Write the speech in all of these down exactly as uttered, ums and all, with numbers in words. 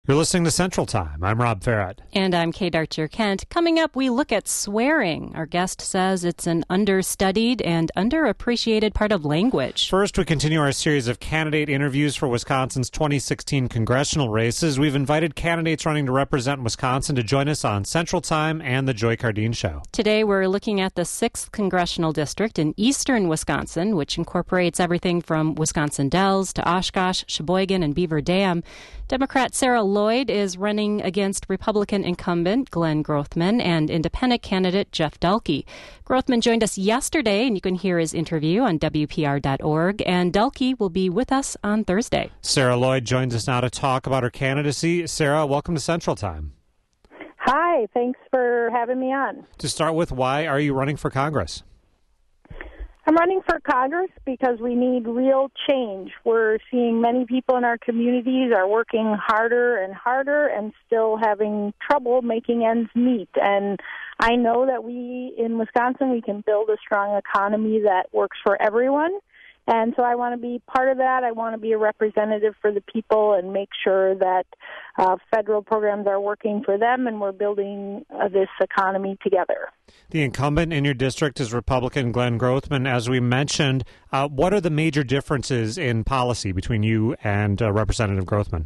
You're listening to Central Time. I'm Rob Farrett. And I'm Kate Archer-Kent. Coming up, we look at swearing. Our guest says it's an understudied and underappreciated part of language. First, we continue our series of candidate interviews for Wisconsin's twenty sixteen congressional races. We've invited candidates running to represent Wisconsin to join us on Central Time and The Joy Cardine Show. Today, we're looking at the sixth Congressional District in eastern Wisconsin, which incorporates everything from Wisconsin Dells to Oshkosh, Sheboygan, and Beaver Dam. Democrat Sarah Lloyd is running against Republican incumbent Glenn Grothman and independent candidate Jeff Delkey. Grothman joined us yesterday, and you can hear his interview on W P R dot org, and Delkey will be with us on Thursday. Sarah Lloyd joins us now to talk about her candidacy. Sarah, welcome to Central Time. Hi, thanks for having me on. To start with, why are you running for Congress? I'm running for Congress because we need real change. We're seeing many people in our communities are working harder and harder and still having trouble making ends meet. And I know that we in Wisconsin, we can build a strong economy that works for everyone. And so I want to be part of that. I want to be a representative for the people and make sure that uh, federal programs are working for them and we're building uh, this economy together. The incumbent in your district is Republican Glenn Grothman. As we mentioned, uh, what are the major differences in policy between you and uh, Representative Grothman?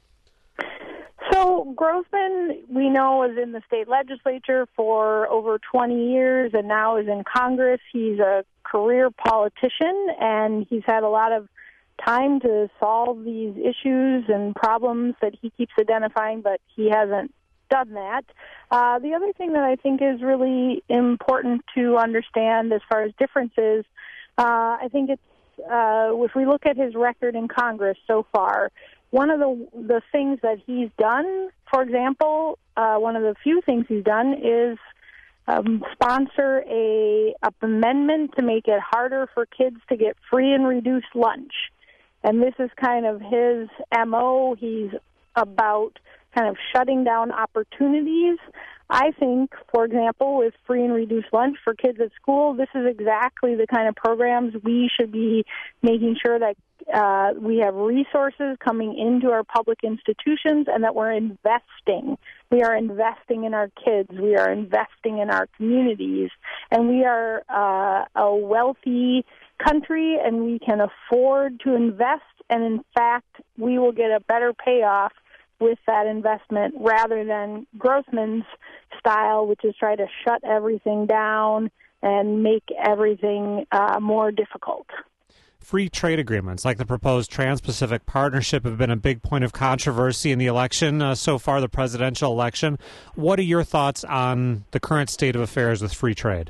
So Grothman, we know, is in the state legislature for over twenty years and now is in Congress. He's a career politician, and he's had a lot of time to solve these issues and problems that he keeps identifying, but he hasn't done that. Uh, the other thing that I think is really important to understand as far as differences, uh, I think it's uh, if we look at his record in Congress so far, one of the the things that he's done, for example, uh, one of the few things he's done is um, sponsor a, a amendment to make it harder for kids to get free and reduced lunch. And this is kind of his M O. He's about kind of shutting down opportunities. I think, for example, with free and reduced lunch for kids at school, this is exactly the kind of programs we should be making sure that uh, we have resources coming into our public institutions and that we're investing. We are investing in our kids. We are investing in our communities. And we are uh, a wealthy country, and we can afford to invest. And, in fact, we will get a better payoff with that investment rather than Grothman's style, which is try to shut everything down and make everything uh, more difficult. Free trade agreements like the proposed Trans-Pacific Partnership have been a big point of controversy in the election uh, so far, the presidential election. What are your thoughts on the current state of affairs with free trade?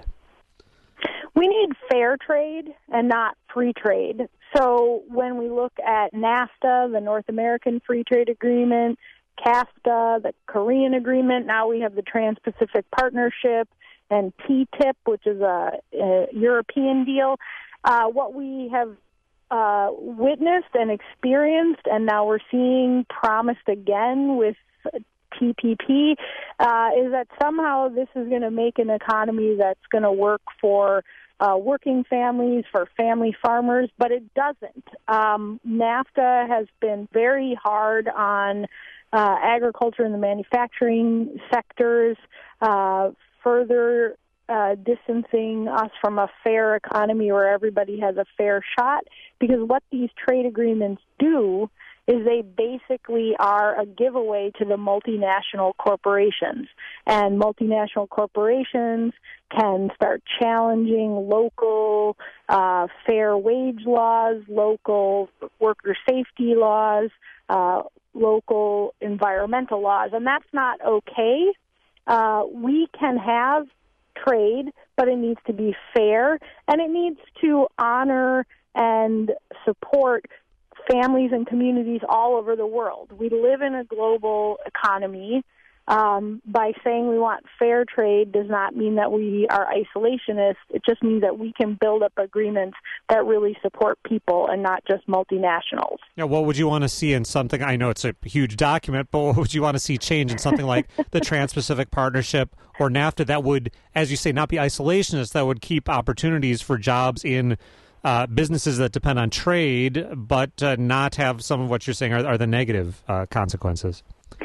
We need fair trade and not free trade. So when we look at NAFTA, the North American Free Trade Agreement, CAFTA, the Korean Agreement, now we have the Trans-Pacific Partnership, and T T I P, which is a, a European deal, uh, what we have uh, witnessed and experienced, and now we're seeing promised again with T P P, uh, is that somehow this is going to make an economy that's going to work for uh, working families, for family farmers, but it doesn't. Um, NAFTA has been very hard on uh, agriculture and the manufacturing sectors, uh, further uh, distancing us from a fair economy where everybody has a fair shot, because what these trade agreements do is they basically are a giveaway to the multinational corporations. And multinational corporations can start challenging local uh, fair wage laws, local worker safety laws, uh, local environmental laws, and that's not okay. Uh, we can have trade, but it needs to be fair, and it needs to honor and support families and communities all over the world. We live in a global economy. Um, by saying we want fair trade does not mean that we are isolationists. It just means that we can build up agreements that really support people and not just multinationals. Yeah, what would you want to see in something, I know it's a huge document, but what would you want to see change in something like the Trans-Pacific Partnership or NAFTA that would, as you say, not be isolationist, that would keep opportunities for jobs in uh, businesses that depend on trade, but uh, not have some of what you're saying are, are the negative uh, consequences?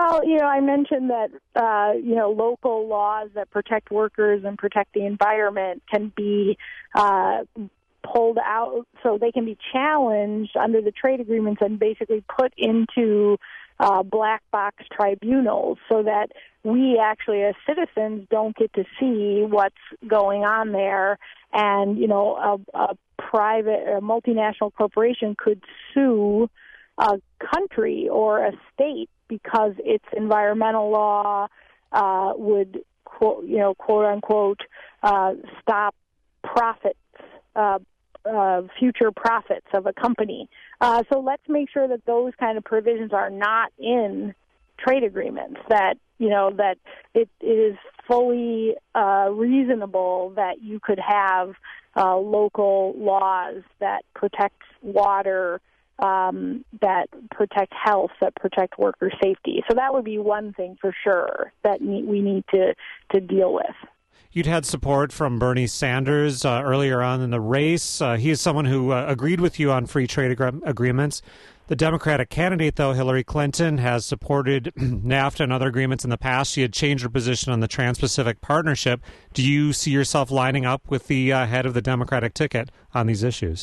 Well, you know, I mentioned that, uh, you know, local laws that protect workers and protect the environment can be uh, pulled out, so they can be challenged under the trade agreements and basically put into uh, black box tribunals so that we actually as citizens don't get to see what's going on there. And, you know, a, a private, a multinational corporation could sue a country or a state because its environmental law uh, would, quote, you know, quote unquote, uh, stop profits, uh, uh, future profits of a company. Uh, so let's make sure that those kind of provisions are not in trade agreements. That you know that it, it is fully uh, reasonable that you could have uh, local laws that protect water. Um, that protect health, that protect worker safety. So that would be one thing for sure that we need to, to deal with. You'd had support from Bernie Sanders uh, earlier on in the race. Uh, he is someone who uh, agreed with you on free trade ag- agreements. The Democratic candidate, though, Hillary Clinton, has supported NAFTA and other agreements in the past. She had changed her position on the Trans-Pacific Partnership. Do you see yourself lining up with the uh, head of the Democratic ticket on these issues?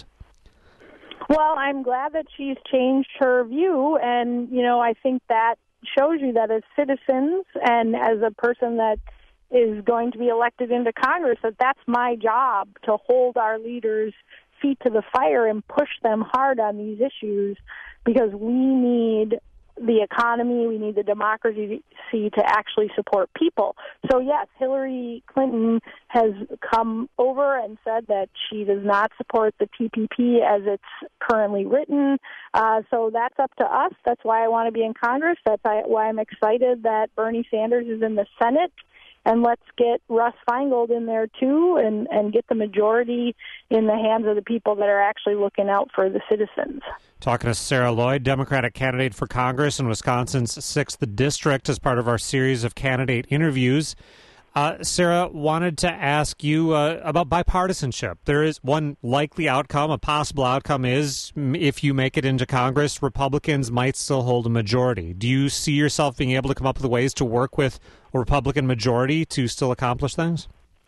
Well, I'm glad that she's changed her view, and, you know, I think that shows you that as citizens and as a person that is going to be elected into Congress, that that's my job, to hold our leaders' feet to the fire and push them hard on these issues, because we need the economy, we need the democracy to actually support people. So, yes, Hillary Clinton has come over and said that she does not support the T P P as it's currently written. Uh, so that's up to us. That's why I want to be in Congress. That's why I'm excited that Bernie Sanders is in the Senate. And let's get Russ Feingold in there, too, and, and get the majority in the hands of the people that are actually looking out for the citizens. Talking to Sarah Lloyd, Democratic candidate for Congress in Wisconsin's sixth District, as part of our series of candidate interviews. Uh, Sarah, wanted to ask you uh, about bipartisanship. There is one likely outcome, a possible outcome is, if you make it into Congress, Republicans might still hold a majority. Do you see yourself being able to come up with ways to work with a Republican majority to still accomplish things?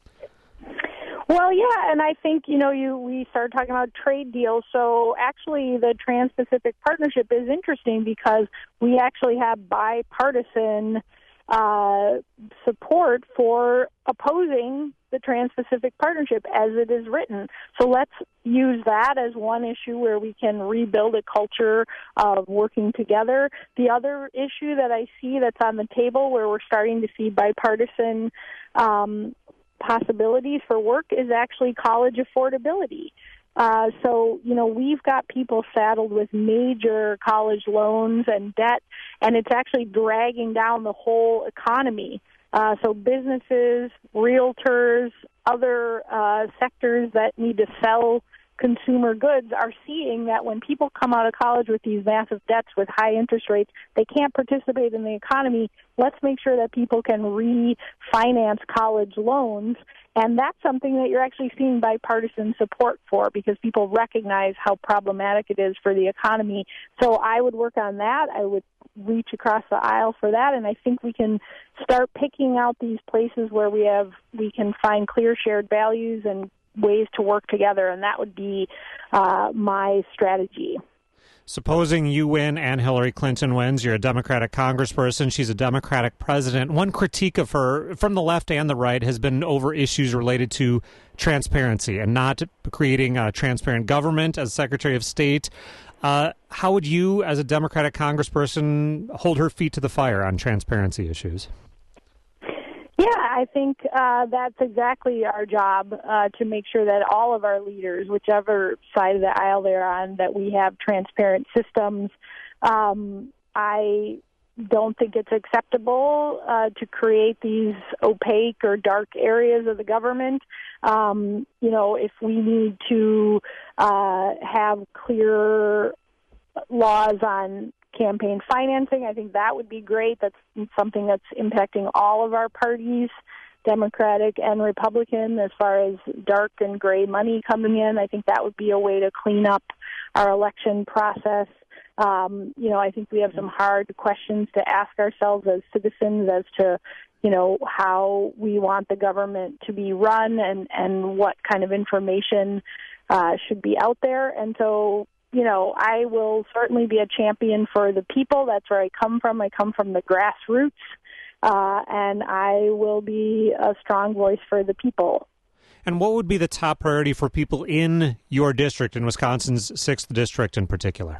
Well, yeah, and I think, you know, you we started talking about trade deals. So actually the Trans-Pacific Partnership is interesting because we actually have bipartisan uh, support for opposing the Trans-Pacific Partnership as it is written. So let's use that as one issue where we can rebuild a culture of working together. The other issue that I see that's on the table where we're starting to see bipartisan um possibilities for work is actually college affordability. Uh, so, you know, we've got people saddled with major college loans and debt, and it's actually dragging down the whole economy. Uh, so businesses, realtors, other uh, sectors that need to sell consumer goods are seeing that when people come out of college with these massive debts with high interest rates, they can't participate in the economy. Let's make sure that people can refinance college loans. And that's something that you're actually seeing bipartisan support for because people recognize how problematic it is for the economy. So I would work on that. I would reach across the aisle for that. And I think we can start picking out these places where we have we can find clear shared values and ways to work together, and that would be uh, my strategy. Supposing you win and Hillary Clinton wins, you're a Democratic congressperson, she's a Democratic president. One critique of her from the left and the right has been over issues related to transparency and not creating a transparent government as Secretary of State. Uh, how would you, as a Democratic congressperson, hold her feet to the fire on transparency issues? Yeah, I think uh, that's exactly our job, uh, to make sure that all of our leaders, whichever side of the aisle they're on, that we have transparent systems. Um, I don't think it's acceptable uh, to create these opaque or dark areas of the government. Um, you know, if we need to uh, have clear laws on campaign financing, I think that would be great. That's something that's impacting all of our parties, Democratic and Republican, as far as dark and gray money coming in. I think that would be a way to clean up our election process. Um, you know, I think we have some hard questions to ask ourselves as citizens as to, you know, how we want the government to be run and, and what kind of information uh, should be out there. And so, you know, I will certainly be a champion for the people. That's where I come from. I come from the grassroots, uh, and I will be a strong voice for the people. And what would be the top priority for people in your district, in Wisconsin's sixth District in particular?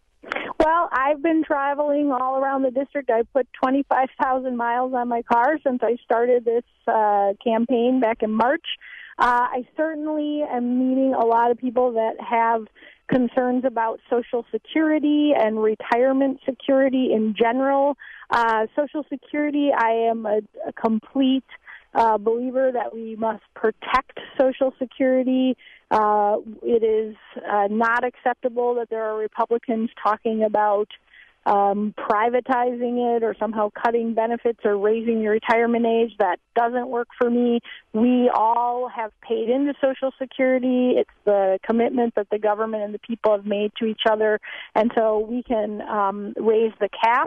Well, I've been traveling all around the district. I put twenty-five thousand miles on my car since I started this uh, campaign back in March. Uh, I certainly am meeting a lot of people that have concerns about Social Security and retirement security in general. Uh, Social Security, I am a, a complete uh, believer that we must protect Social Security. Uh, it is uh, not acceptable that there are Republicans talking about um, privatizing it or somehow cutting benefits or raising your retirement age. That doesn't work for me. We all have paid into Social Security. It's the commitment that the government and the people have made to each other. And so we can um, raise the cap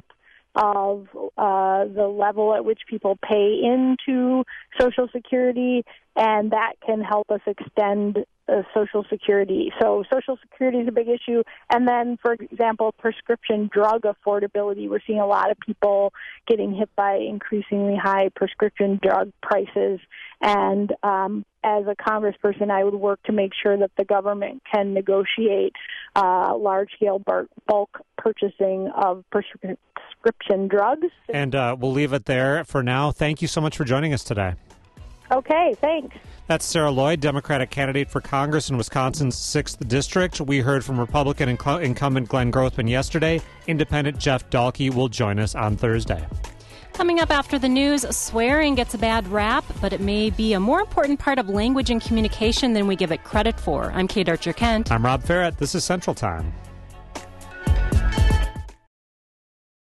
of uh, the level at which people pay into Social Security, and that can help us extend uh, Social Security. So Social Security is a big issue. And then, for example, prescription drug affordability. We're seeing a lot of people getting hit by increasingly high prescription drug prices. And um, as a congressperson, I would work to make sure that the government can negotiate uh, large-scale bulk purchasing of prescription drugs. And uh, we'll leave it there for now. Thank you so much for joining us today. Okay, thanks. That's Sarah Lloyd, Democratic candidate for Congress in Wisconsin's sixth District. We heard from Republican inc- incumbent Glenn Grothman yesterday. Independent Jeff Dahlke will join us on Thursday. Coming up after the news, swearing gets a bad rap, but it may be a more important part of language and communication than we give it credit for. I'm Kate Archer-Kent. I'm Rob Farrett. This is Central Time.